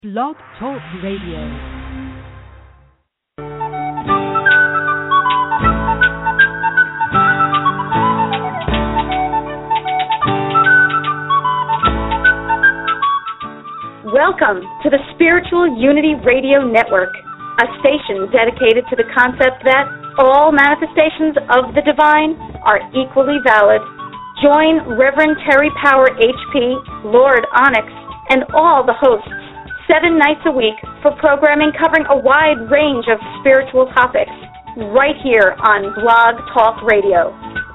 Blog Talk Radio. Welcome to the Spiritual Unity Radio Network, a station dedicated to the concept that all manifestations of the divine are equally valid. Join Reverend Terry Power HP, Lord Onyx, and all the hosts 7 nights a week for programming covering a wide range of spiritual topics right here on Blog Talk Radio.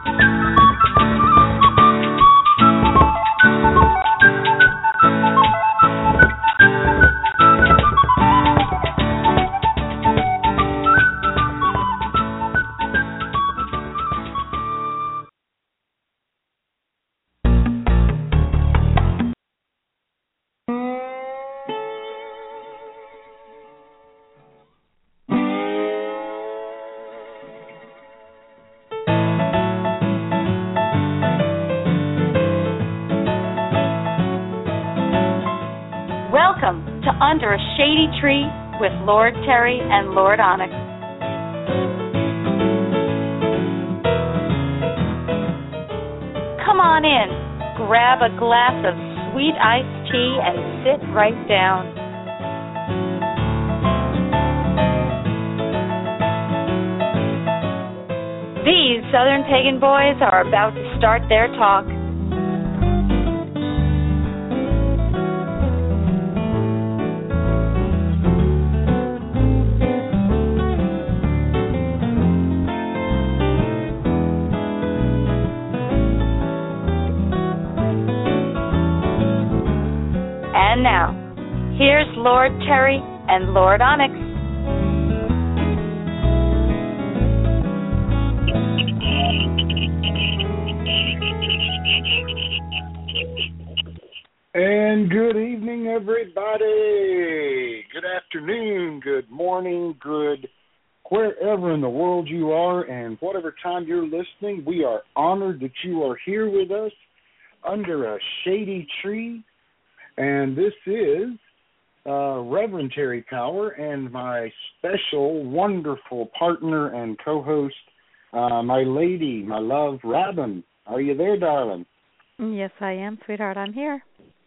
Under a Shady Tree with Lord Terry and Lord Onyx. Come on in, grab a glass of sweet iced tea and sit right down. These Southern Pagan boys are about to start their talk. And now, here's Lord Terry and Lord Onyx. And good evening, everybody. Good afternoon, good morning, good wherever in the world you are and whatever time you're listening. We are honored that you are here with us under a shady tree. And this is Reverend Terry Power and my special, wonderful partner and co-host, my lady, my love, Robin. Are you there, darling? Yes, I am, sweetheart. I'm here.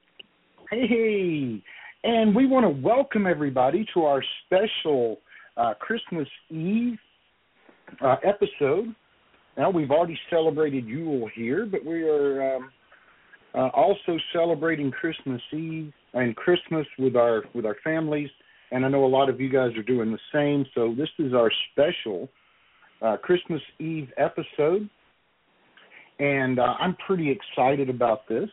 Hey, and we want to welcome everybody to our special Christmas Eve episode. Now, we've already celebrated Yule here, but we are also celebrating Christmas Eve and Christmas with our families, and I know a lot of you guys are doing the same. So this is our special Christmas Eve episode, and I'm pretty excited about this.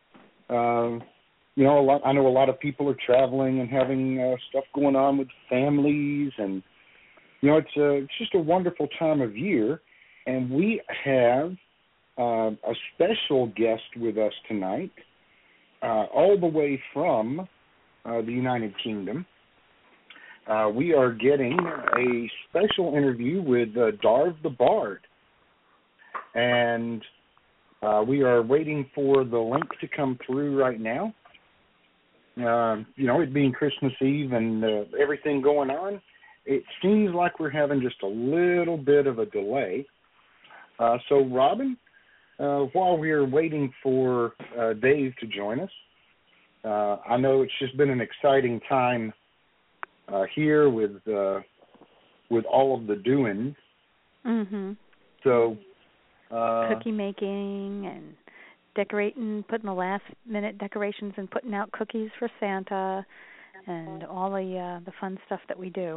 I know a lot of people are traveling and having stuff going on with families, and it's just a wonderful time of year, and we have a special guest with us tonight, all the way from the United Kingdom. We are getting a special interview with Darv the Bard, and we are waiting for the link to come through right now. It being Christmas Eve and everything going on, it seems like we're having just a little bit of a delay. So, Robin, while we're waiting for Dave to join us, I know it's just been an exciting time here with all of the doings. Mm-hmm. So, cookie making and decorating, putting the last-minute decorations and putting out cookies for Santa, and all the fun stuff that we do.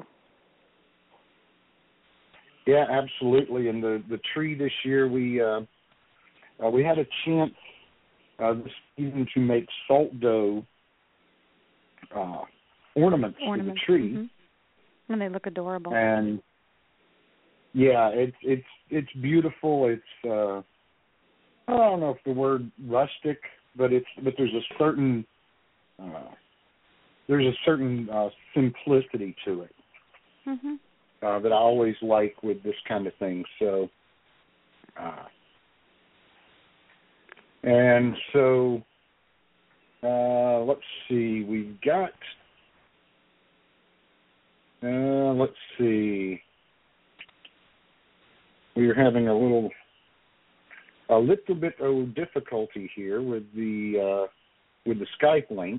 Yeah, absolutely. And the tree this year, we had a chance this season to make salt dough ornaments for the tree, mm-hmm. And they look adorable. And yeah, it's beautiful. It's I don't know if the word rustic, but there's a certain simplicity to it mm-hmm. That I always like with this kind of thing. So. And so, let's see, we've got we're having a little bit of difficulty here with the Skype link.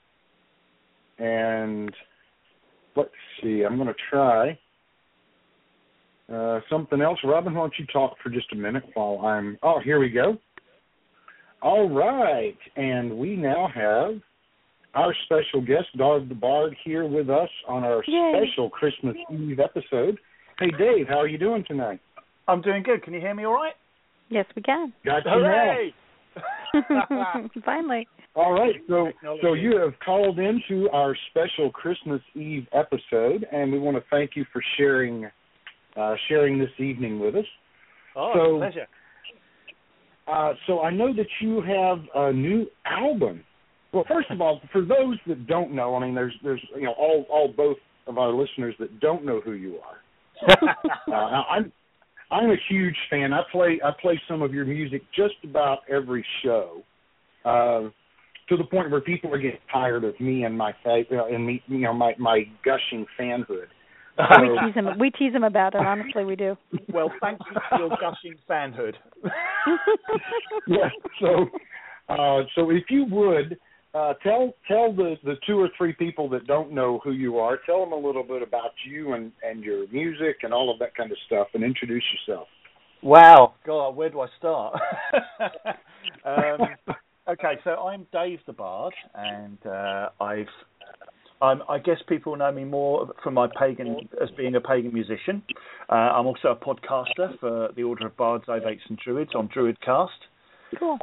And let's see, I'm going to try something else. Robin, why don't you talk for just a minute while I'm... Oh, here we go. All right, and we now have our special guest, Dave the Bard, here with us on our special Christmas Eve episode. Hey, Dave, how are you doing tonight? I'm doing good. Can you hear me all right? Yes, we can. Got you Hooray! Finally. All right, so you have called into our special Christmas Eve episode, and we want to thank you for sharing this evening with us. Oh, it's a pleasure. So I know that you have a new album. Well, first of all, for those that don't know, I mean, there's all both of our listeners that don't know who you are. I'm a huge fan. I play some of your music just about every show, to the point where people are getting tired of me and my my gushing fanhood. We tease him about it. Honestly, we do. Well, thank you for your gushing fanhood. Yeah. So if you would tell the 2 or 3 people that don't know who you are, tell them a little bit about you and your music and all of that kind of stuff, and introduce yourself. Wow, God, where do I start? Okay, so I'm Dave the Bard, and I guess people know me more from as being a pagan musician. I'm also a podcaster for the Order of Bards, Ovates and Druids on Druidcast. Cool.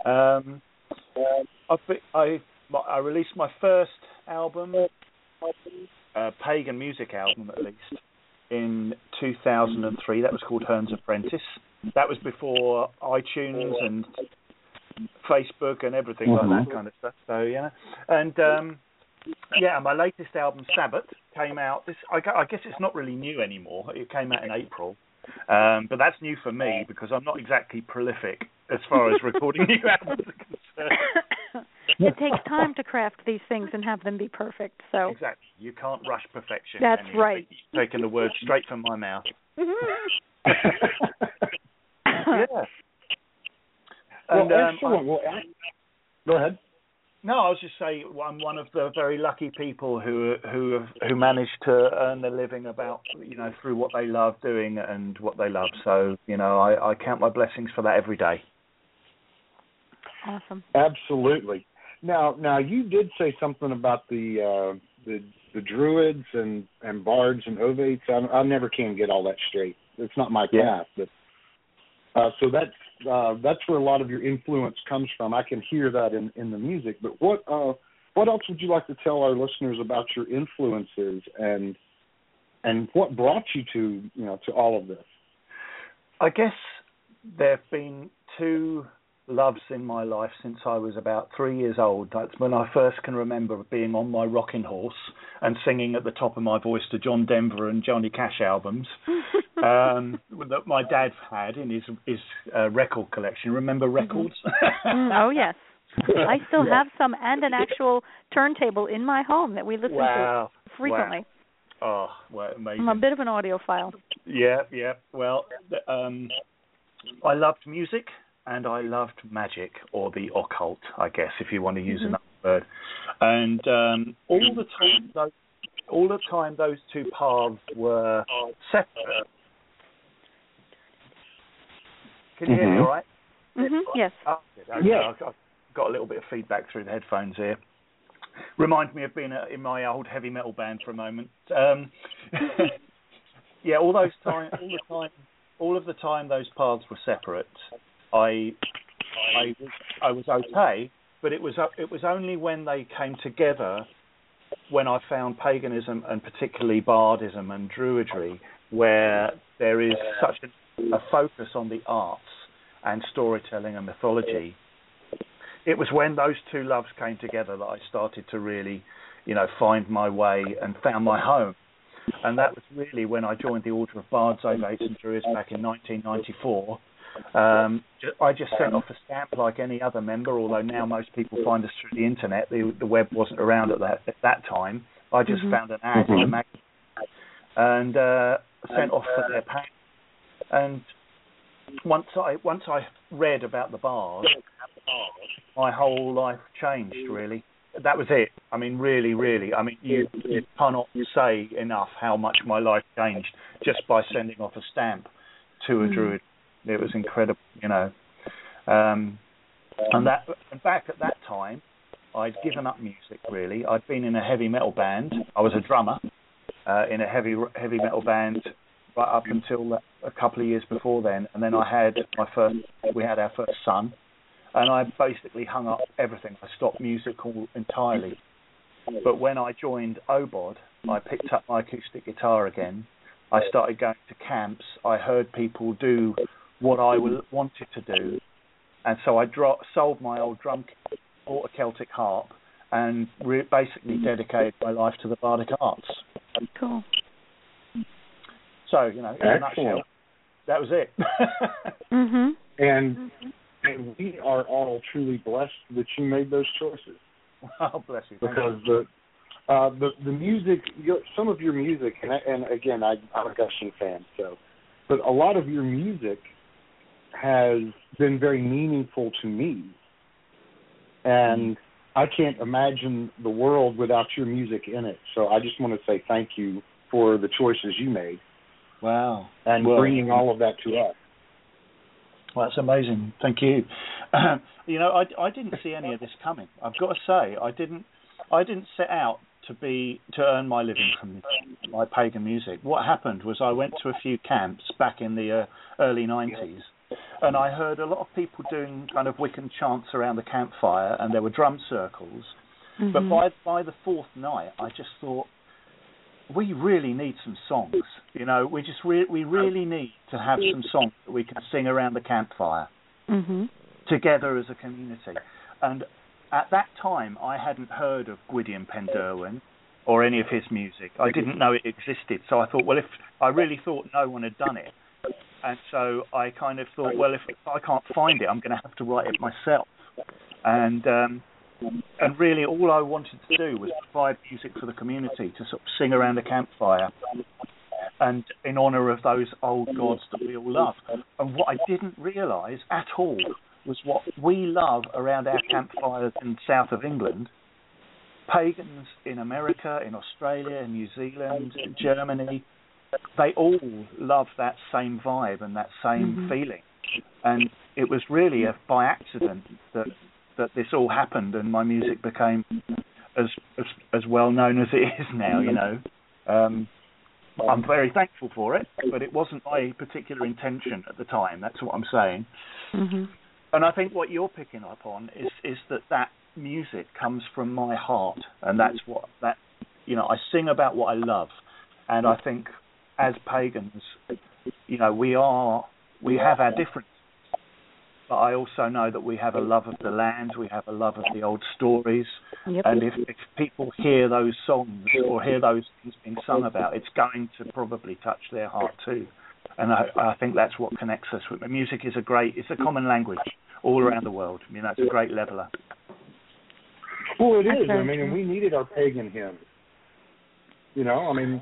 I released my first album, pagan music album at least, in 2003. That was called Hearn's Apprentice. That was before iTunes and Facebook and everything like that kind of stuff. So yeah, and my latest album, Sabbath, came out. I guess it's not really new anymore. It came out in April, but that's new for me because I'm not exactly prolific as far as recording new albums are concerned. It takes time to craft these things and have them be perfect. So exactly, you can't rush perfection. That's right. Taking the words straight from my mouth. Yeah. And, excellent. Go ahead. No, I was just saying I'm one of the very lucky people who managed to earn their living through what they love doing and what they love. So I count my blessings for that every day. Awesome. Absolutely. Now you did say something about the druids and bards and ovates. I never can get all that straight. It's not my path, but so that's where a lot of your influence comes from. I can hear that in the music. But what else would you like to tell our listeners about your influences and what brought you to all of this? I guess there have been 2 loves in my life since I was about 3 years old. That's when I first can remember being on my rocking horse and singing at the top of my voice to John Denver and Johnny Cash albums that my dad had in his record collection. Remember records? Oh, yes. I still have some and an actual turntable in my home that we listen to frequently. Wow. Oh, well, amazing. I'm a bit of an audiophile. Yeah. Well, I loved music. And I loved magic, or the occult, I guess, if you want to use another word. And all the time, those 2 paths were separate. Can you hear me all right? Yes. Oh, okay. Yeah. I've got a little bit of feedback through the headphones here. Reminds me of being in my old heavy metal band for a moment. Yeah, all of the time, those paths were separate. I was okay, but it was only when they came together, when I found paganism and particularly bardism and druidry, where there is such a focus on the arts and storytelling and mythology. It was when those 2 loves came together that I started to really, find my way and found my home. And that was really when I joined the Order of Bards, Ovates and Druids back in 1994. I just sent off a stamp like any other member, although now most people find us through the internet. The web wasn't around at that time. I just found an ad in a magazine and sent off for their pack. And once I read about the Bards, my whole life changed, really. That was it. I mean, really, really. I mean, you cannot say enough how much my life changed just by sending off a stamp to a druid. It was incredible, you know. And back at that time, I'd given up music, really. I'd been in a heavy metal band. I was a drummer in a heavy metal band right up until a couple of years before then. And then we had our first son. And I basically hung up everything. I stopped music entirely. But when I joined OBOD, I picked up my acoustic guitar again. I started going to camps. I heard people do what I wanted to do. And so I sold my old drum kit, bought a Celtic harp, and basically dedicated my life to the bardic arts. Cool. So, you know, in a nutshell, that was it. And we are all truly blessed that you made those choices. Oh, bless you. Because the music, some of your music, and again, I'm a Gushing fan, but a lot of your music has been very meaningful to me. And I can't imagine the world without your music in it. So I just want to say thank you for the choices you made. Wow. And bringing all of that to us. Well, that's amazing. Thank you. You know, I didn't see any of this coming. I've got to say, I didn't set out to earn my living from my pagan music. What happened was I went to a few camps back in the early 90s, and I heard a lot of people doing kind of Wiccan chants around the campfire, and there were drum circles. But by the fourth night, I just thought, we really need some songs. You know, we really need to have some songs that we can sing around the campfire together as a community. And at that time, I hadn't heard of Gwydion Penderyn or any of his music. I didn't know it existed. So I thought, well, if I really thought no one had done it. And so I kind of thought, well, if I can't find it, I'm going to have to write it myself. And really all I wanted to do was provide music for the community to sort of sing around a campfire and in honour of those old gods that we all love. And what I didn't realise at all was what we love around our campfires in the south of England. Pagans in America, in Australia, in New Zealand, in Germany, they all love that same vibe and that same feeling. And it was really by accident that this all happened and my music became as well known as it is now, you know. I'm very thankful for it, but it wasn't my particular intention at the time. That's what I'm saying. And I think what you're picking up on is that music comes from my heart, and that's you know, I sing about what I love. And I think as pagans, you know, we have our differences. But I also know that we have a love of the land, we have a love of the old stories, and if people hear those songs or hear those things being sung about, it's going to probably touch their heart too. And I think that's what connects us with music. It's a common language all around the world. You know, it's a great leveler. Well, it is. I mean, and we needed our pagan hymns. You know, I mean,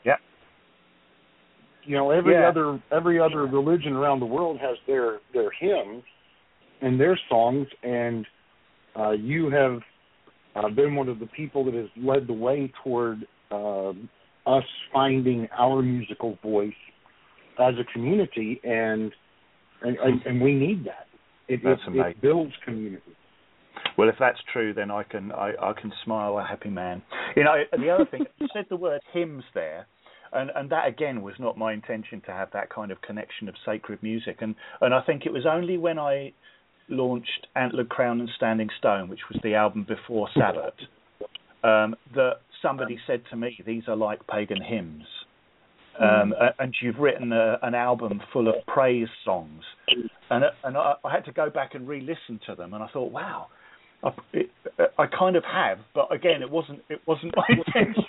you know, every other religion around the world has their hymns and their songs, and you have been one of the people that has led the way toward us finding our musical voice as a community, and we need that. It builds community. Well, if that's true, then I can smile a happy man. You know, the other thing, you said the word hymns there. And that, again, was not my intention to have that kind of connection of sacred music. And I think it was only when I launched Antlered Crown and Standing Stone, which was the album before Sabbath, that somebody said to me, these are like pagan hymns. And you've written an album full of praise songs. And I had to go back and re-listen to them. And I thought, wow, I kind of have. But, again, it wasn't my intention.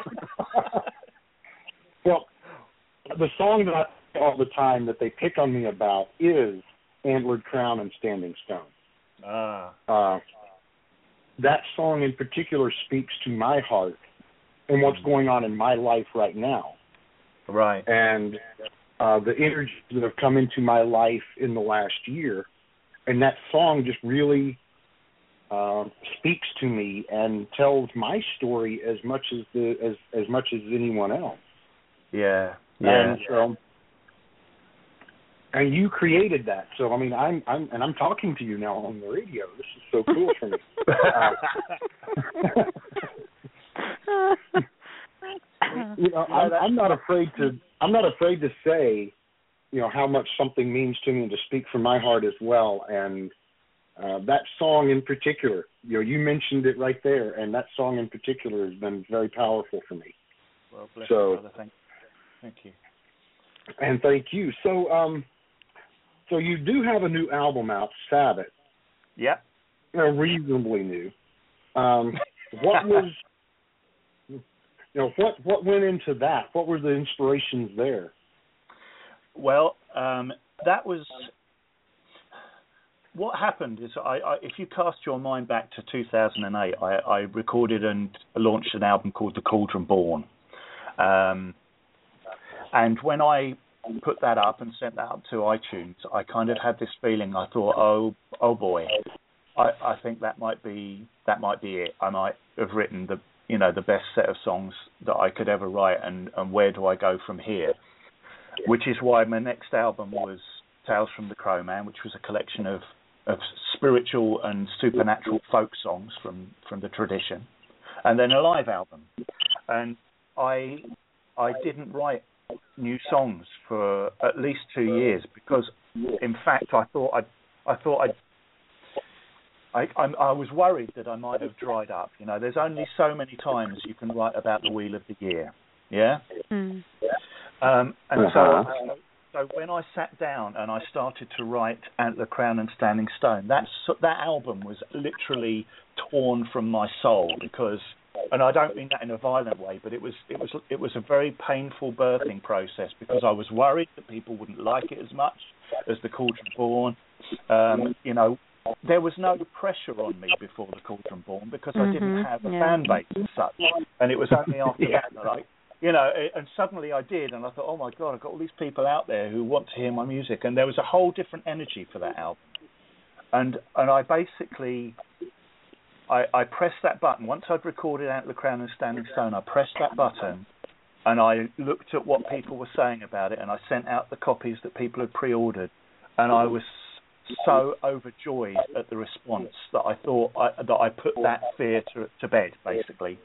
Well, the song that I say all the time that they pick on me about is Antlered Crown and Standing Stone. That song in particular speaks to my heart and what's going on in my life right now. Right. And the energies that have come into my life in the last year, and that song just really speaks to me and tells my story as much as anyone else. Yeah. And you created that, so I mean, I'm talking to you now on the radio. This is so cool for me. I'm not afraid to say, how much something means to me and to speak from my heart as well. And that song in particular, you mentioned it right there, and that song in particular has been very powerful for me. Well, bless you, brother. Thank you. And thank you. So you do have a new album out, Sabbath. Yeah. Reasonably new. What was, what went into that? What were the inspirations there? Well, that was, what happened is, if you cast your mind back to 2008, I recorded and launched an album called The Cauldron Born. And when I put that up and sent that up to iTunes, I kind of had this feeling. I thought, oh boy, I think that might be it. I might have written the best set of songs that I could ever write, and where do I go from here? Which is why my next album was Tales from the Crowman, which was a collection of spiritual and supernatural folk songs from the tradition, and then a live album. And I didn't write new songs for at least 2 years because, in fact, I was worried that I might have dried up. There's only so many times you can write about the Wheel of the Year, yeah. Mm. So when I sat down and I started to write Antler, Crown and Standing Stone, that album was literally torn from my soul because. And I don't mean that in a violent way, but it was a very painful birthing process because I was worried that people wouldn't like it as much as The Cauldron Born. There was no pressure on me before The Cauldron Born because I didn't have a fan base as such, and it was only after that and suddenly I did, and I thought, oh my God, I've got all these people out there who want to hear my music, and there was a whole different energy for that album, and I basically. I pressed that button. Once I'd recorded Antler, Crown and Standing Stone, I pressed that button and I looked at what people were saying about it, and I sent out the copies that people had pre-ordered, and I was so overjoyed at the response that I thought that I put that fear to bed, basically.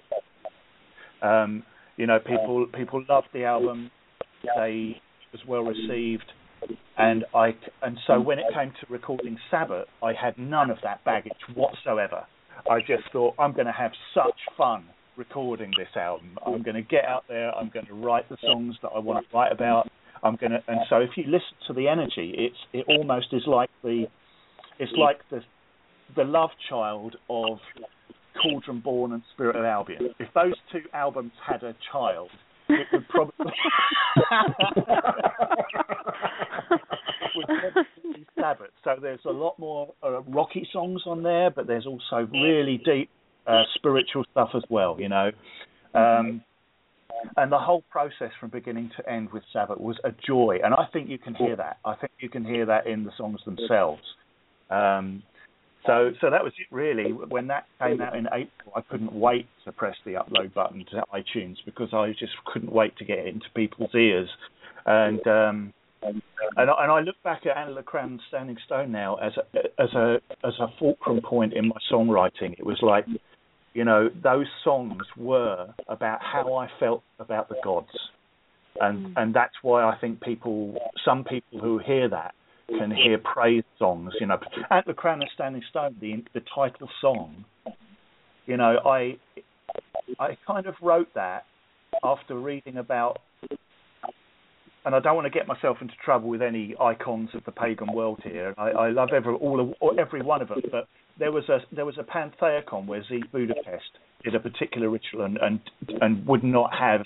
People loved the album. It was well received. And so when it came to recording Sabbath, I had none of that baggage whatsoever. I just thought, I'm going to have such fun recording this album. I'm going to get out there. I'm going to write the songs that I want to write about. And so if you listen to the energy, it almost is like the love child of Cauldron Born and Spirit of Albion. If those two albums had a child, it would probably be Sabbath. So there's a lot more rocky songs on there, but there's also really deep spiritual stuff as well, and the whole process from beginning to end with Sabbath was a joy, and I think you can hear that. I think you can hear that in the songs themselves. So that was it, really. When that came out in April, I couldn't wait to press the upload button to iTunes because I just couldn't wait to get it into people's ears. And I look back at Antler, Crown and Standing Stone now as a fulcrum point in my songwriting. It was like, those songs were about how I felt about the gods, and that's why I think some people who hear that can hear praise songs. Antler, Crown and Standing Stone, the title song. I kind of wrote that after reading about. And I don't want to get myself into trouble with any icons of the pagan world here. I love every one of them, but there was a pantheon where Zeke Budapest did a particular ritual and would not have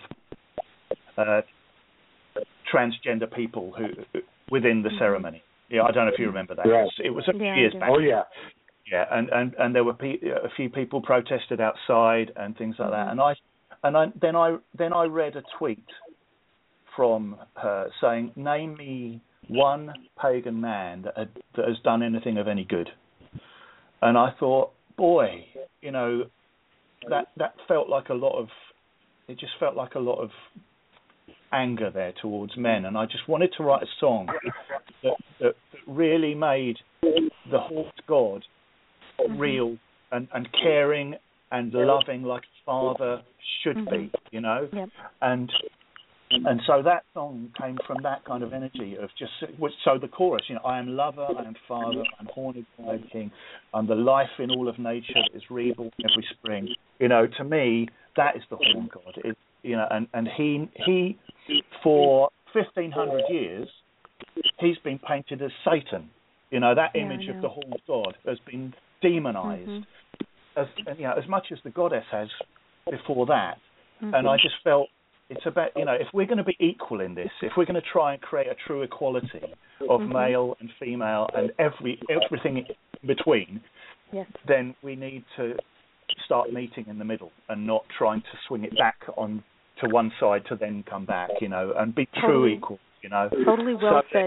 transgender people who within the ceremony. Yeah, I don't know if you remember that. Right. It was a few years back. Oh yeah. Yeah, and there were a few people protested outside and things like that. And then I read a tweet from her saying, "Name me one pagan man that has done anything of any good." And I thought, boy, that felt like it just felt like a lot of anger there towards men. And I just wanted to write a song that really made the horse god real and caring and loving like a father should be, Yep. And so that song came from that kind of energy of so the chorus, I am lover, I am father, I'm horned by king, I'm the life in all of nature that is reborn every spring. To me, that is the horn god. And he for 1,500 years, he's been painted as Satan. That image of the horned god has been demonized as much as the goddess has before that. And I just felt it's about, if we're going to be equal in this, if we're going to try and create a true equality of male and female and everything in between, then we need to start meeting in the middle and not trying to swing it back on to one side to then come back, and be true equal, Totally well said.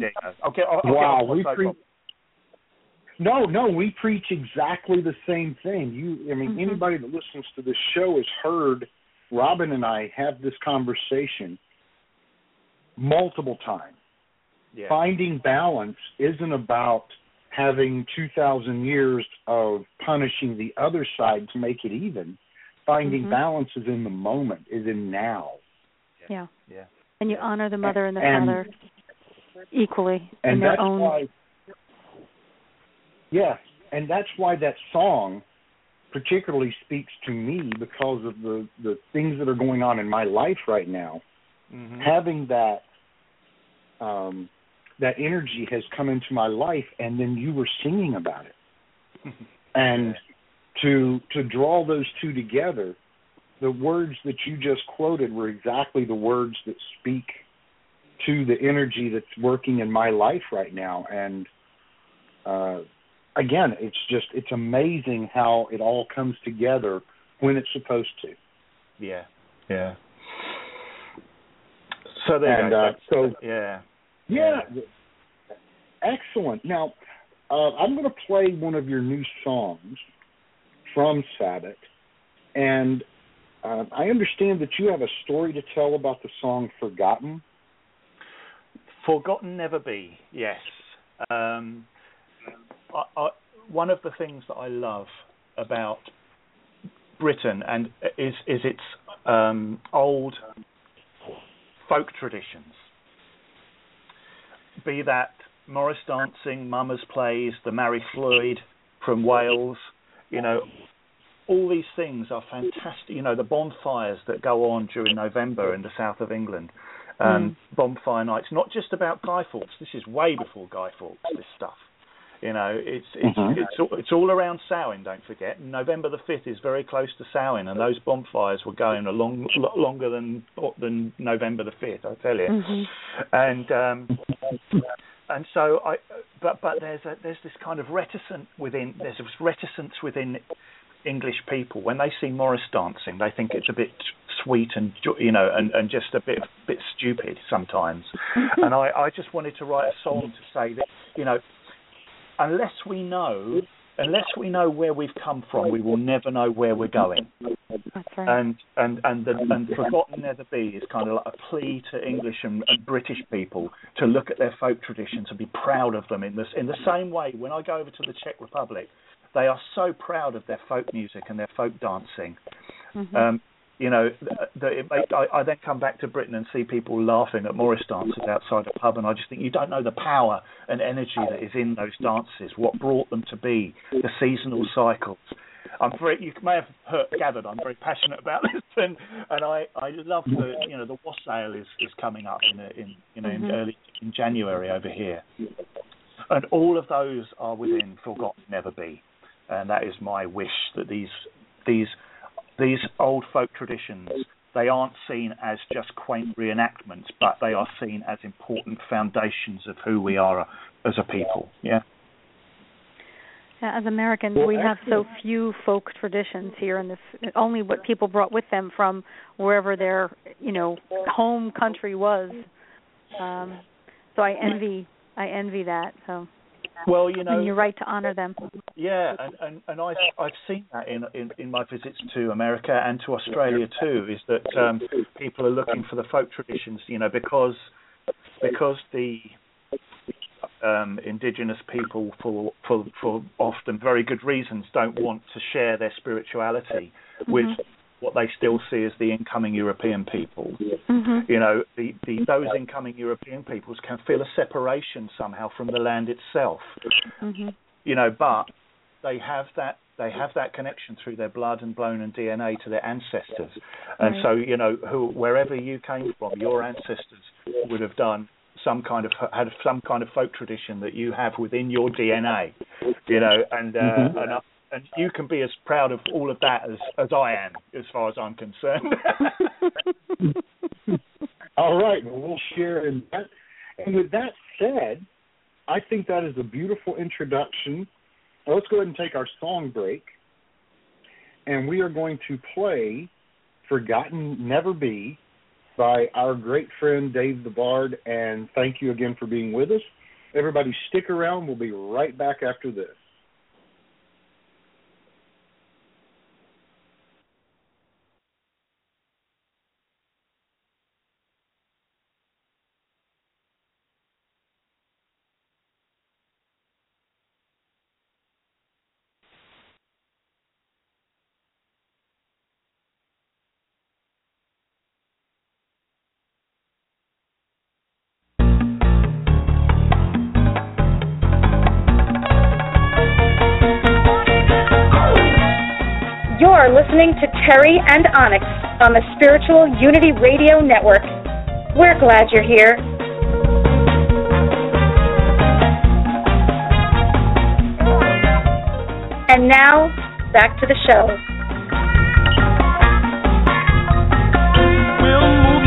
No, we preach exactly the same thing. Anybody that listens to this show has heard Robin and I have this conversation multiple times. Yeah. Finding balance isn't about having 2,000 years of punishing the other side to make it even. Finding balance is in the moment, is in now. Yeah. And you honor the mother and the father equally in their own. And that's why that song particularly speaks to me, because of the things that are going on in my life right now. Having that that energy has come into my life, and then you were singing about it. And to draw those two together, the words that you just quoted were exactly the words that speak to the energy that's working in my life right now. And again, it's amazing how it all comes together when it's supposed to. Yeah. So there you go. Excellent. Now, I'm going to play one of your new songs from Sabbath, and I understand that you have a story to tell about the song "Forgotten." Forgotten Never Be, yes. One of the things that I love about Britain is its old folk traditions. Be that Morris dancing, mummers plays, the Mary Floyd from Wales, all these things are fantastic. The bonfires that go on during November in the south of England, bonfire nights, not just about Guy Fawkes. This is way before Guy Fawkes, this stuff. It's all around Samhain, don't forget. November the 5th is very close to Samhain, and those bonfires were going a lot longer than November the 5th, I tell you. And so but there's this kind of reticence within English people. When they see Morris dancing, they think it's a bit sweet and and just a bit stupid sometimes. And I just wanted to write a song to say that unless we know where we've come from, we will never know where we're going. That's right. And Forgotten Never Be is kind of like a plea to English and British people to look at their folk traditions and be proud of them in the same way. When I go over to the Czech Republic, they are so proud of their folk music and their folk dancing. I then come back to Britain and see people laughing at Morris dances outside a pub, and I just think you don't know the power and energy that is in those dances, what brought them to be, the seasonal cycles. You may have gathered I'm very passionate about this, and I love the wassail is coming up in January over here, and all of those are within Forgotten Never Be, and that is my wish that these old folk traditions, they aren't seen as just quaint reenactments, but they are seen as important foundations of who we are as a people. Yeah. As Americans, we have so few folk traditions here, and only what people brought with them from wherever their, home country was. So I envy that. So. Well, and you're right to honor them. Yeah, and I've seen that in my visits to America and to Australia too. Is that people are looking for the folk traditions, because the indigenous people, for often very good reasons, don't want to share their spirituality with what they still see as the incoming European people. Those incoming European peoples can feel a separation somehow from the land itself. But they have that connection through their blood and bone and DNA to their ancestors. And so, wherever you came from, your ancestors would have had some kind of folk tradition that you have within your DNA, and you can be as proud of all of that as I am, as far as I'm concerned. All right, well, we'll share in that. And with that said, I think that is a beautiful introduction. Well, let's go ahead and take our song break, and we are going to play Forgotten Never Be by our great friend Dave the Bard, and thank you again for being with us. Everybody stick around. We'll be right back after this. You're listening to Terry and Onyx on the Spiritual Unity Radio Network. We're glad you're here. And now, back to the show. We'll move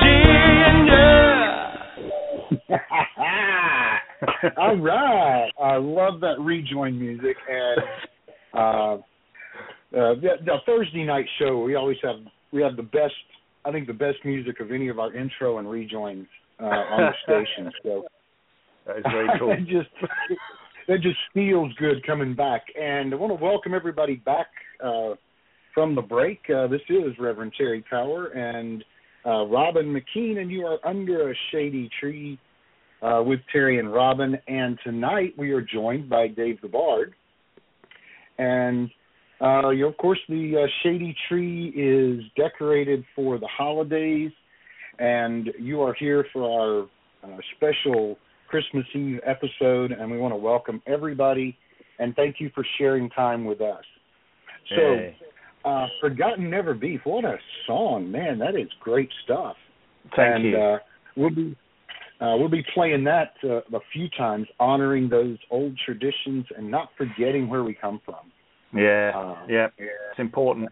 you, Virginia. All right. I love that rejoin music. And the Thursday night show, we have the best, I think the best music of any of our intro and rejoins on the station. So that is very cool. It just feels good coming back. And I want to welcome everybody back from the break. This is Reverend Terry Power and Robin McKean, and you are under a shady tree with Terry and Robin. And tonight we are joined by Dave the Bard. And of course, the shady tree is decorated for the holidays, and you are here for our special Christmas Eve episode, and we want to welcome everybody, and thank you for sharing time with us. Hey. So, Forgotten Never Be, what a song, man, that is great stuff. Thank you. We'll be playing that a few times, honoring those old traditions and not forgetting where we come from. Yeah, it's important.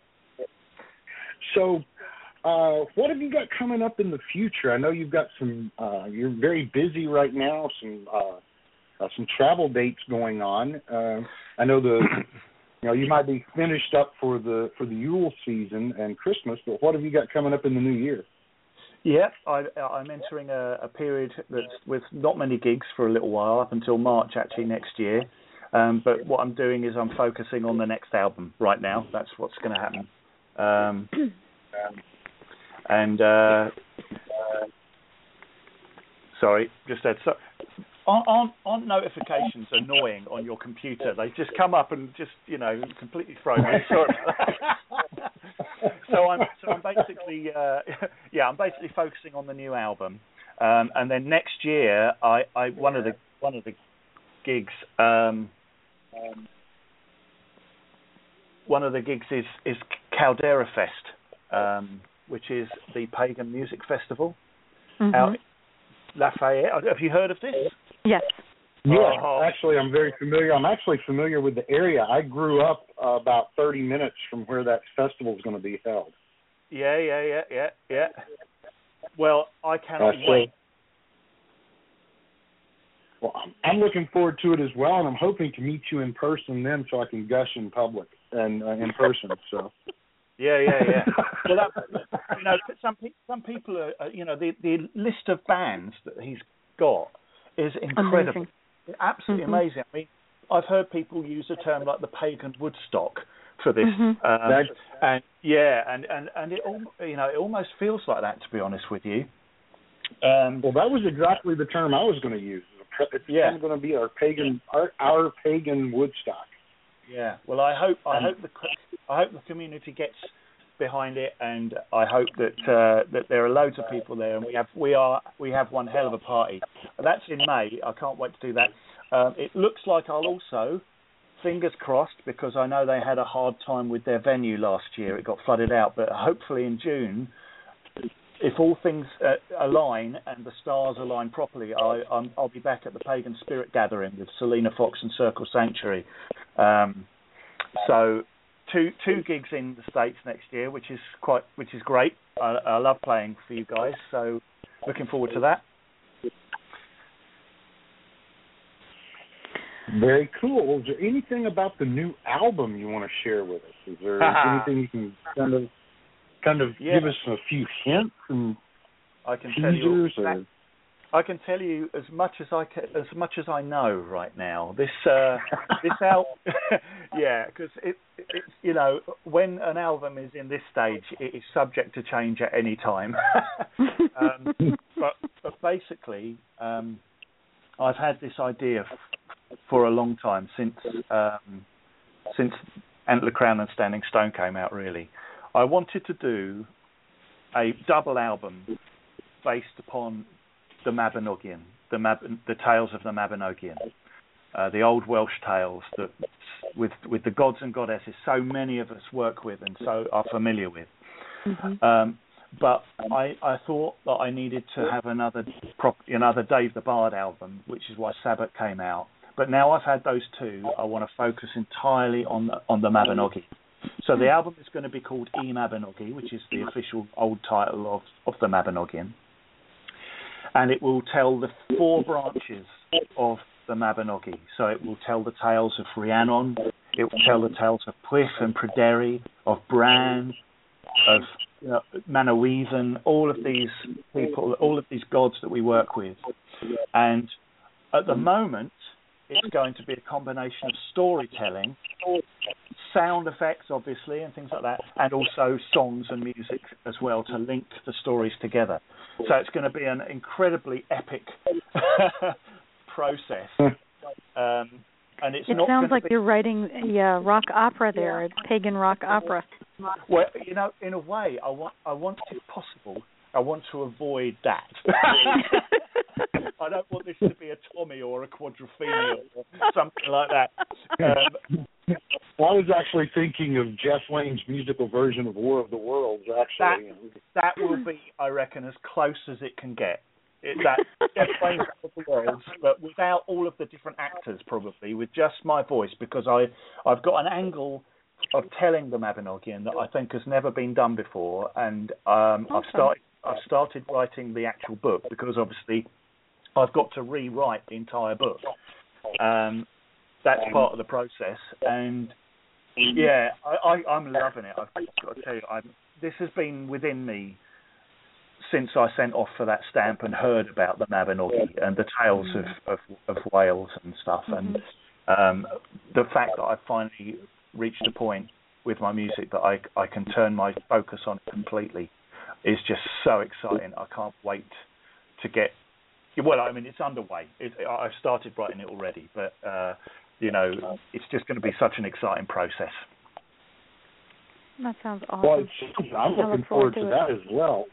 So, what have you got coming up in the future? I know you've got some. You're very busy right now. Some travel dates going on. I know you might be finished up for the Yule season and Christmas, but what have you got coming up in the new year? Yeah, I'm entering a period that's with not many gigs for a little while, up until March actually next year. But what I'm doing is I'm focusing on the next album right now. That's what's going to happen. Sorry, just said so. Aren't notifications annoying on your computer? They just come up and just completely throw me. Sorry about that. So I'm basically I'm basically focusing on the new album, and then next year one of the gigs. One of the gigs is Caldera Fest, which is the pagan music festival out in Lafayette. Have you heard of this? Yes. Yeah, actually, I'm very familiar. I'm actually familiar with the area. I grew up about 30 minutes from where that festival is going to be held. Yeah. Well, I cannot wait. Well, I'm looking forward to it as well, and I'm hoping to meet you in person then, so I can gush in public and in person. So. Yeah. Well, some people are, the list of bands that he's got is incredible. Amazing. Absolutely amazing. I mean, I've heard people use a term like the pagan Woodstock for this, and it almost feels like that, to be honest with you. Well, that was exactly the term I was going to use. It's kind of going to be our pagan Woodstock. Yeah. Well, I hope the community gets behind it, and I hope that there are loads of people there, and we have one hell of a party. That's in May. I can't wait to do that. It looks like I'll also, fingers crossed, because I know they had a hard time with their venue last year. It got flooded out, but hopefully in June, if all things align and the stars align properly, I'll be back at the Pagan Spirit Gathering with Selena Fox and Circle Sanctuary. So two gigs in the States next year, which is great. I love playing for you guys, so looking forward to that. Very cool. Is there anything about the new album you want to share with us? Is there anything you can kind of give us a few hints and teasers? I can tell you as much as I know right now. This album, because it's when an album is in this stage, it is subject to change at any time. But basically, I've had this idea for a long time since Antler Crown and Standing Stone came out. Really, I wanted to do a double album based upon the Mabinogion, the tales of the Mabinogion, the old Welsh tales that, with the gods and goddesses, so many of us work with and so are familiar with. But I thought that I needed to have another Dave the Bard album, which is why Sabbath came out. But now I've had those two, I want to focus entirely on the Mabinogi. So the album is going to be called E Mabinogi, which is the official old title of the Mabinogion. And it will tell the four branches of the Mabinogi. So it will tell the tales of Rhiannon, it will tell the tales of Pwyll and Pryderi, of Bran, of Manawydan, all of these people, all of these gods that we work with. And at the moment, it's going to be a combination of storytelling, sound effects, obviously, and things like that, and also songs and music as well to link the stories together. So it's going to be an incredibly epic process. And it sounds like you're writing a rock opera there, a pagan rock opera. Well, in a way, I want, if possible, I want to avoid that. I don't want this to be a Tommy or a Quadrophenia or something like that. Well, I was actually thinking of Jeff Wayne's musical version of War of the Worlds, actually. That will be, I reckon, as close as it can get. That Jeff Wayne's War of the Worlds, but without all of the different actors, probably, with just my voice, because I've got an angle of telling the Mabinogion that I think has never been done before, and I've started writing the actual book, because obviously I've got to rewrite the entire book. That's part of the process, and I'm loving it. I've got to tell you, this has been within me since I sent off for that stamp and heard about the Mabinogi and the tales of Wales and stuff, and the fact that I've finally reached a point with my music that I can turn my focus on it completely is just so exciting. I can't wait to get. Well, I mean, it's underway. I've started writing it already, but it's just going to be such an exciting process. That sounds awesome. Well, I'm looking forward to that as well.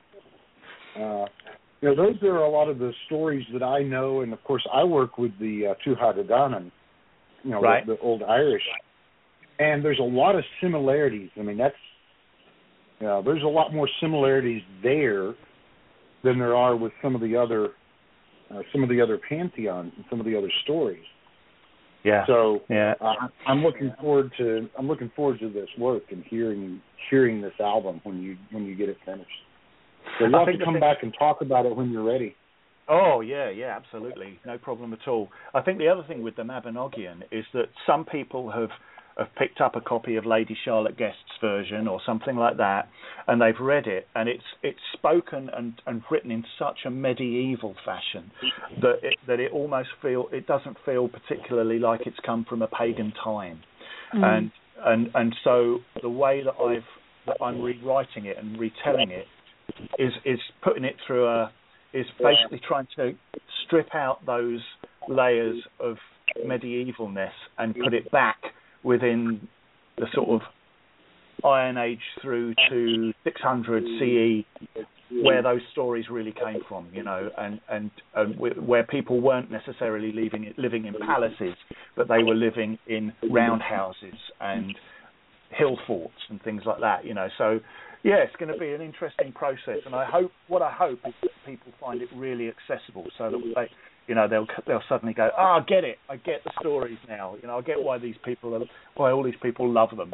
Those are a lot of the stories that I know, and of course, I work with the Tuatha Dé Danann, right. the old Irish, and there's a lot of similarities. I mean, there's a lot more similarities there than there are with some of the other pantheons and some of the other stories. Yeah. So I'm looking forward to this work and hearing this album when you get it finished. So you'll have to come back and talk about it when you're ready. Oh, yeah, absolutely. No problem at all. I think the other thing with the Mabinogion is that some people have picked up a copy of Lady Charlotte Guest's version or something like that, and they've read it, and it's spoken and written in such a medieval fashion that it almost doesn't feel particularly like it's come from a pagan time. And so the way that I'm rewriting it and retelling it is putting it through is basically trying to strip out those layers of medievalness and put it back within the sort of Iron Age through to 600 CE, where those stories really came from, and where people weren't necessarily living in palaces, but they were living in roundhouses and hill forts and things like that, So, yeah, it's going to be an interesting process, and I hope is that people find it really accessible, so that they'll suddenly go, I get it. I get the stories now. I get why all these people love them.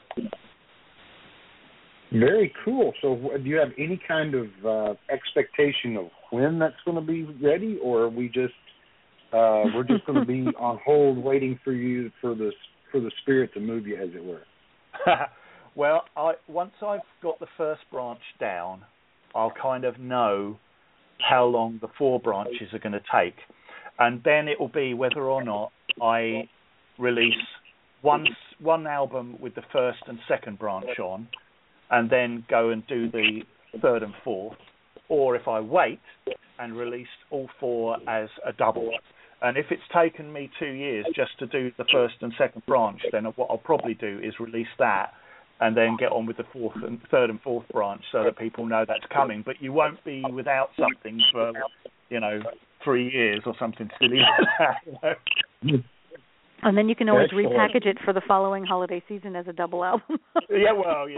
Very cool. So, do you have any kind of expectation of when that's going to be ready, or are we just we're just going to be on hold waiting for you for the spirit to move you, as it were? Well, once I've got the first branch down, I'll kind of know how long the 4 branches are going to take, and then it will be whether or not I release one album with the first and second branch on, and then go and do the third and fourth, or if I wait and release all 4 as a double. And if it's taken me 2 years just to do the first and second branch, then what I'll probably do is release that and then get on with the third and fourth branch, so that people know that's coming. But you won't be without something for, 3 years or something silly like that. And then you can always repackage it for the following holiday season as a double album. Yeah, well,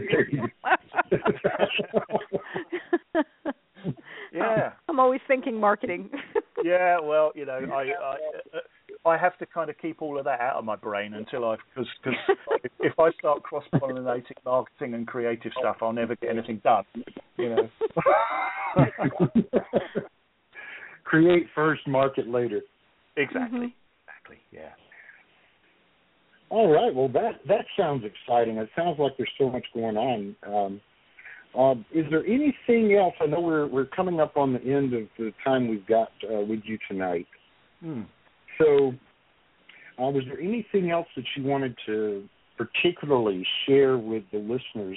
Yeah. I'm always thinking marketing. Yeah, well, I have to kind of keep all of that out of my brain until because if I start cross-pollinating marketing and creative stuff, I'll never get anything done. Create first, market later. Exactly. Yeah. All right. Well, that sounds exciting. It sounds like there's so much going on. Is there anything else? I know we're coming up on the end of the time we've got with you tonight. So, was there anything else that you wanted to particularly share with the listeners?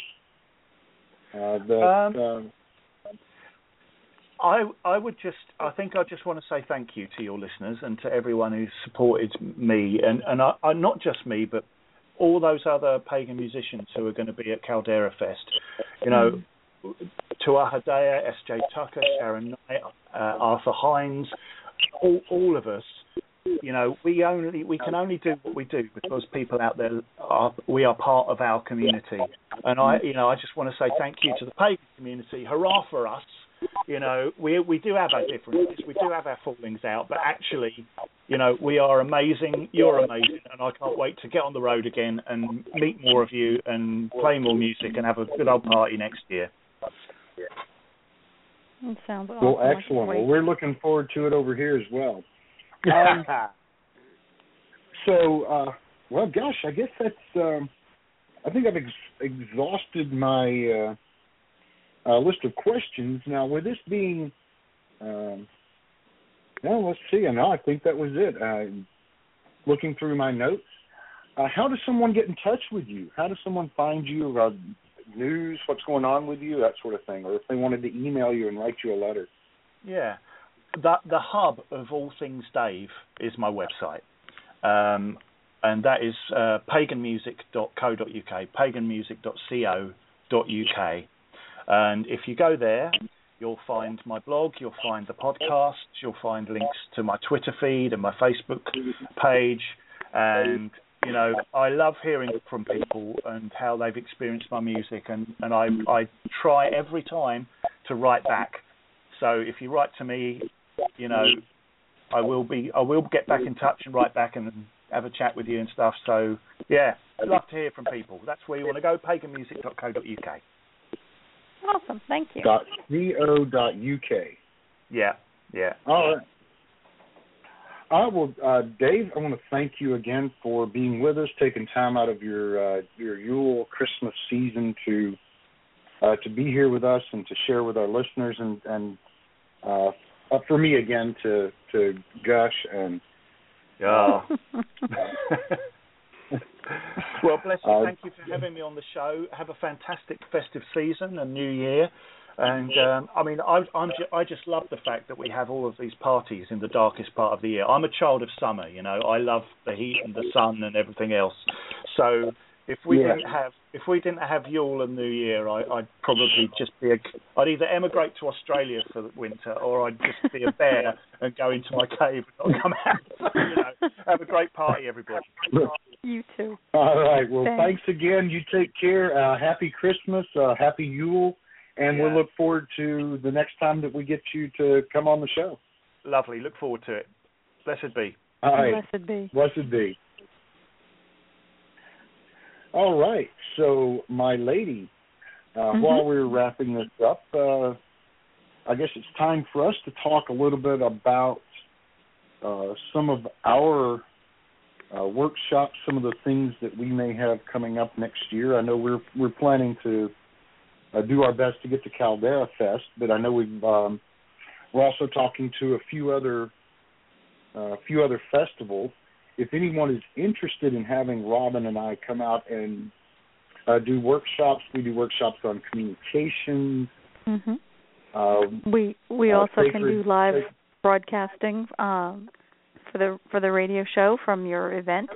I think I just want to say thank you to your listeners and to everyone who's supported me, and I not just me, but all those other pagan musicians who are going to be at Caldera Fest. Tua Hadea, S.J. Tucker, Sharon Knight, Arthur Hines, all of us. We can only do what we do because people out there we are part of our community, and I just want to say thank you to the pagan community. Hurrah for us! We do have our differences, we do have our fallings out, but actually, we are amazing. You're amazing, and I can't wait to get on the road again and meet more of you and play more music and have a good old party next year. That sounds awesome. Well, excellent. Well, we're looking forward to it over here as well. Well, gosh, I guess that's. I think I've exhausted my list of questions. Now, with this being, let's see. I think that was it. Looking through my notes, how does someone get in touch with you? How does someone find you about news, what's going on with you, that sort of thing? Or if they wanted to email you and write you a letter? Yeah. The hub of all things Dave is my website, and that is paganmusic.co.uk, paganmusic.co.uk. And if you go there, you'll find my blog, you'll find the podcast, you'll find links to my Twitter feed and my Facebook page. And, I love hearing from people and how they've experienced my music. And I try every time to write back. So if you write to me, I will get back in touch and write back and have a chat with you and stuff. So, yeah, I'd love to hear from people. That's where you want to go, paganmusic.co.uk. Awesome, thank you. .co.uk. Yeah. Yeah. All right. Dave, I want to thank you again for being with us, taking time out of your Yule Christmas season to be here with us and to share with our listeners, and for me again to gush and. Well, bless you. Thank you for having me on the show. Have a fantastic festive season and New Year. And I just love the fact that we have all of these parties in the darkest part of the year. I'm a child of summer, I love the heat and the sun and everything else. So if we didn't have Yule and New Year, I'd probably just I'd either emigrate to Australia for the winter, or I'd just be a bear and go into my cave and not come out. Have a great party, everybody. You too. All right. Well, thanks again. You take care. Happy Christmas. Happy Yule. And we'll look forward to the next time that we get you to come on the show. Lovely. Look forward to it. Blessed be. All right. Blessed be. Blessed be. All right. So, my lady, while we're wrapping this up, I guess it's time for us to talk a little bit about some of our workshops, some of the things that we may have coming up next year. I know we're planning to do our best to get to Caldera Fest, but I know we're also talking to a few other festivals. If anyone is interested in having Robin and I come out and do workshops, we do workshops on communications. Mm-hmm. We also can do live broadcasting for the radio show from your event.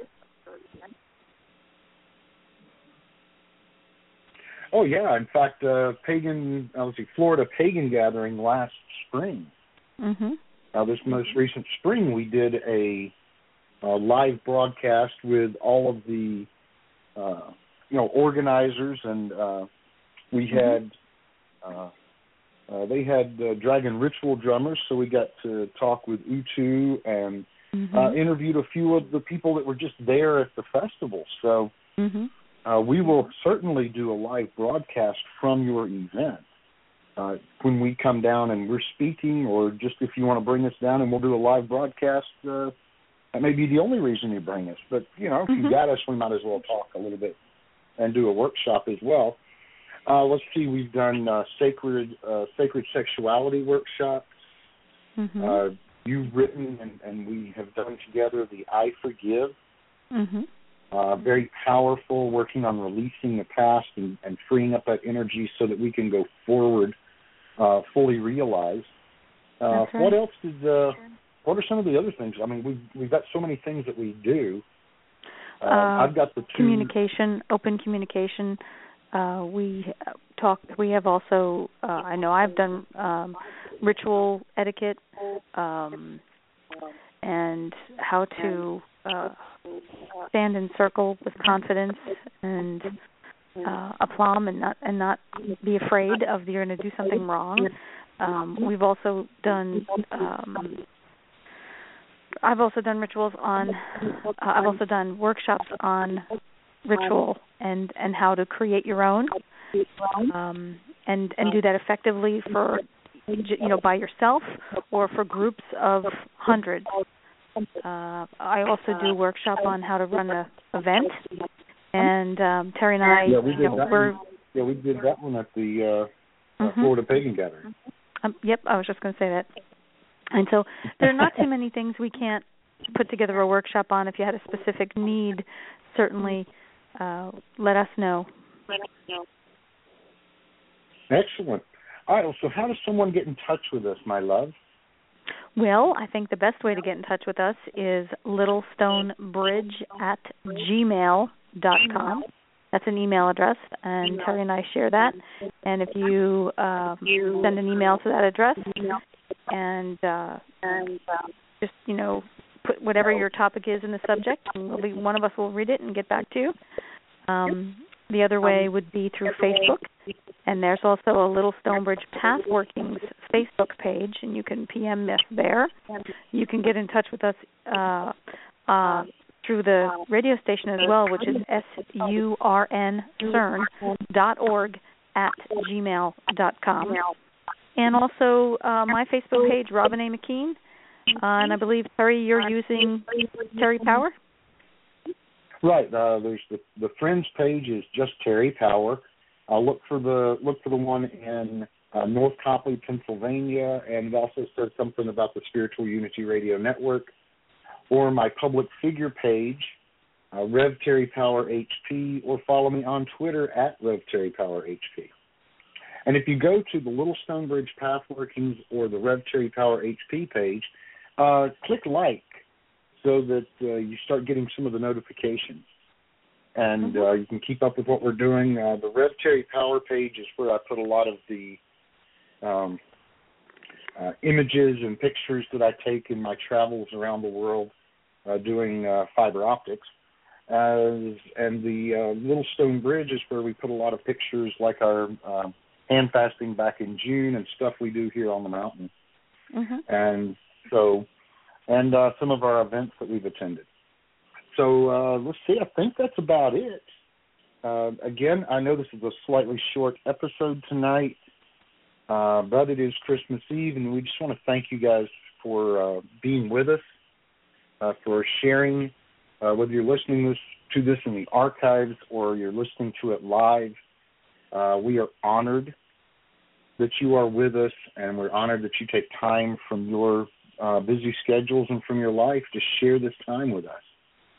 Oh yeah! In fact, Florida Pagan Gathering last spring. Mm-hmm. This most recent spring, we did a live broadcast with all of the organizers, and we had they had Dragon Ritual drummers, so we got to talk with Utu and interviewed a few of the people that were just there at the festival. So. Mm-hmm. We will certainly do a live broadcast from your event when we come down and we're speaking, or just if you want to bring us down and we'll do a live broadcast. That may be the only reason you bring us. But, if you got us, we might as well talk a little bit and do a workshop as well. Let's see, we've done sacred sexuality workshops. Mm-hmm. You've written and we have done together the I Forgive. Mm-hmm. Very powerful, working on releasing the past and freeing up that energy so that we can go forward, fully realized. What else what are some of the other things? I mean, we've got so many things that we do. I've got the two. Open communication. We have also, I know I've done ritual etiquette and how to stand in circle with confidence and aplomb and not be afraid of you're going to do something wrong. We've also done. I've also done rituals on. I've also done workshops on ritual and how to create your own, and do that effectively for by yourself or for groups of hundreds. I also do a workshop on how to run an event, and Terry and I. Yeah, we did that one at the Florida Pagan Gathering. Yep, I was just going to say that. And so there are not too many things we can't put together a workshop on. If you had a specific need, certainly let us know. Excellent. All right, so how does someone get in touch with us, my love? Well, I think the best way to get in touch with us is littlestonebridge@gmail.com. That's an email address, and Terry and I share that. And if you send an email to that address and just, put whatever your topic is in the subject, and one of us will read it and get back to you. The other way would be through Facebook, and there's also a Little Stonebridge Pathworkings Facebook page, and you can PM us there. You can get in touch with us through the radio station as well, which is SURNCERN.org@gmail.com. and also my Facebook page, Robin A. McKean. And I believe, Terry, you're using Terry Power? Right. There's the Friends page is just Terry Power. Look for the one in North Copley, Pennsylvania, and it also says something about the Spiritual Unity Radio Network. Or my public figure page, Rev Terry Power HP, or follow me on Twitter at Rev Terry Power HP. And if you go to the Little Stonebridge Path Workings or the Rev Terry Power HP page, click like so that you start getting some of the notifications. And you can keep up with what we're doing. The Rev Terry Power page is where I put a lot of the images and pictures that I take in my travels around the world doing fiber optics. And the Little Stone Bridge is where we put a lot of pictures like our hand fasting back in June and stuff we do here on the mountain. And so, and some of our events that we've attended. So let's see, I think that's about it. Again, I know this is a slightly short episode tonight, but it is Christmas Eve, and we just want to thank you guys for being with us, for sharing, whether you're listening to this in the archives or you're listening to it live. We are honored that you are with us, and we're honored that you take time from your busy schedules and from your life to share this time with us.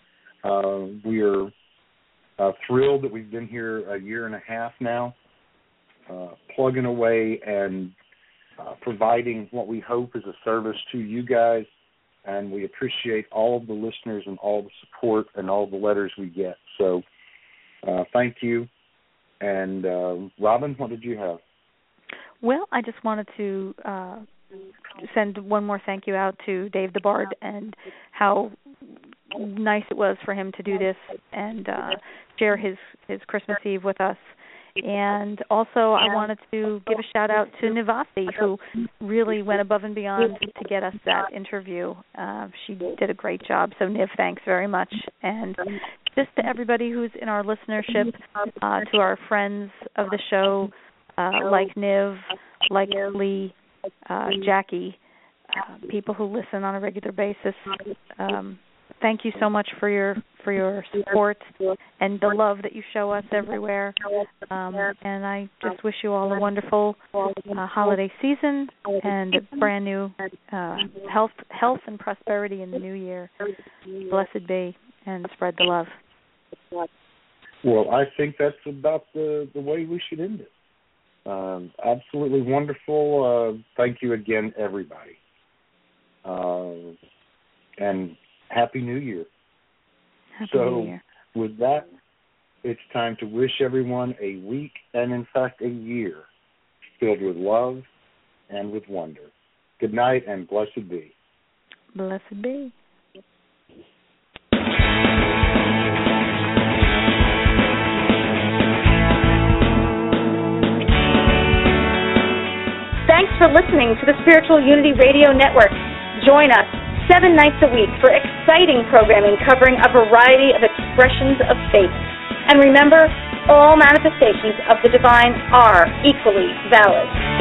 We are thrilled that we've been here a year and a half now, plugging away and providing what we hope is a service to you guys, and we appreciate all of the listeners and all the support and all the letters we get. So thank you. And Robin, what did you have? Well, I just wanted to send one more thank you out to Dave the Bard and how nice it was for him to do this and share his Christmas Eve with us. And also I wanted to give a shout out to Nivasi, who really went above and beyond to get us that interview. She did a great job. So Niv, thanks very much. And just to everybody who's in our listenership, to our friends of the show, like Niv, like Lee, Jackie, people who listen on a regular basis, thank you so much for your support and the love that you show us everywhere. And I just wish you all a wonderful holiday season and a brand new health and prosperity in the new year. Blessed be, and spread the love. Well, I think that's about the way we should end it. Absolutely wonderful. Thank you again, everybody. And Happy New Year. Happy New Year. With that, it's time to wish everyone a week and, in fact, a year filled with love and with wonder. Good night and blessed be. Blessed be. Thanks for listening to the Spiritual Unity Radio Network. Join us 7 nights a week for exciting programming covering a variety of expressions of faith. And remember, all manifestations of the divine are equally valid.